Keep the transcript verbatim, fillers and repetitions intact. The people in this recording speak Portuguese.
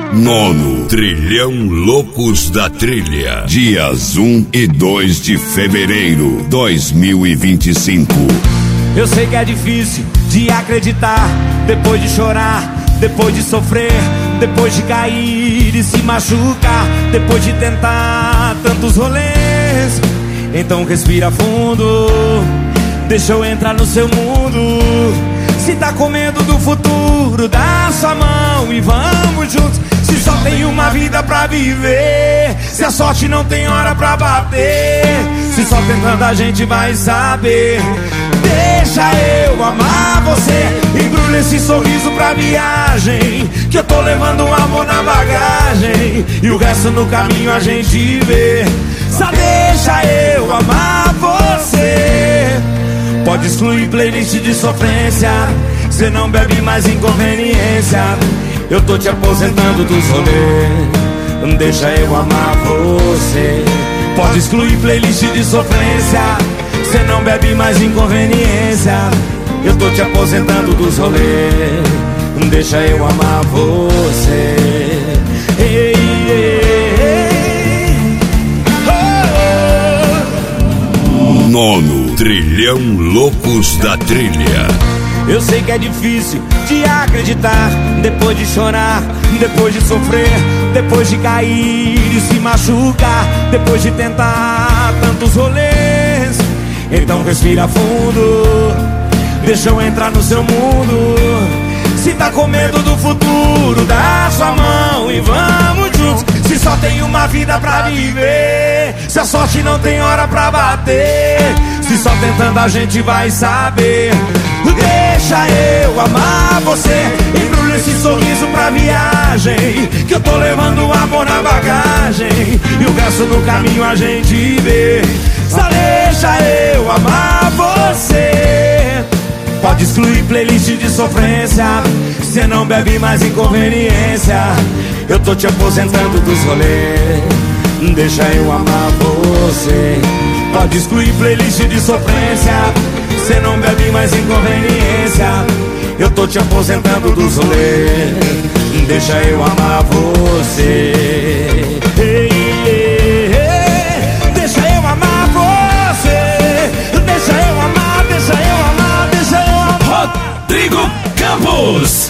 Nono Trilhão Loucos da Trilha, dias um e dois de fevereiro dois mil e vinte e cinco. Eu sei que é difícil de acreditar, depois de chorar, depois de sofrer, depois de cair e se machucar, depois de tentar tantos rolês. Então respira fundo, deixa eu entrar no seu mundo. Se tá com medo do futuro, dá sua mão e vamos juntos. Se só tem uma vida pra viver, se a sorte não tem hora pra bater, se só tentando a gente vai saber. Deixa eu amar você, embrulha esse sorriso pra viagem, que eu tô levando um amor na bagagem, e o resto no caminho a gente vê. Só deixa eu amar você. Pode excluir playlist de sofrência, cê não bebe mais inconveniência. Eu tô te aposentando dos rolês, deixa eu amar você. Pode excluir playlist de sofrência, cê não bebe mais inconveniência. Eu tô te aposentando dos rolês, deixa eu amar você. Ei, ei, ei. Oh, oh. Nono Trilhão Loucos da Trilha. Eu sei que é difícil de acreditar, depois de chorar, depois de sofrer, depois de cair e se machucar, depois de tentar tantos rolês. Então respira fundo, deixa eu entrar no seu mundo. Se tá com medo do futuro, dá sua mão e vamos juntos. Se só tem uma vida pra viver, se a sorte não tem hora pra bater, se só tentando a gente vai saber. Deixa eu amar você, embrulha esse sorriso pra viagem, que eu tô levando um amor na bagagem, e o resto no caminho a gente vê. Só deixa eu amar você. Pode excluir playlist de sofrência, cê não bebe mais inconveniência. Eu tô te aposentando dos rolês, deixa eu amar você. Pode excluir playlist de sofrência, cê não bebe mais inconveniência. Eu tô te aposentando dos rolês, deixa eu amar você. Ei, ei, ei. Deixa eu amar você, deixa eu amar, deixa eu amar, deixa eu amar. Rodrigo Campos.